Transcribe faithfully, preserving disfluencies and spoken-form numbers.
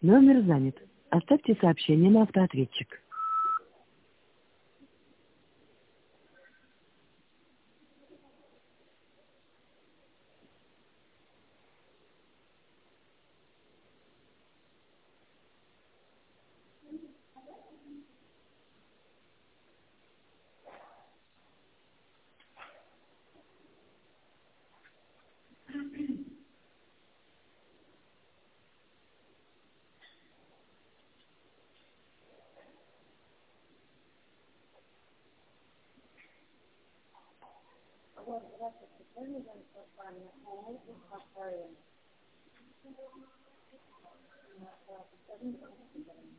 Номер занят. Оставьте сообщение на автоответчик. Thank you.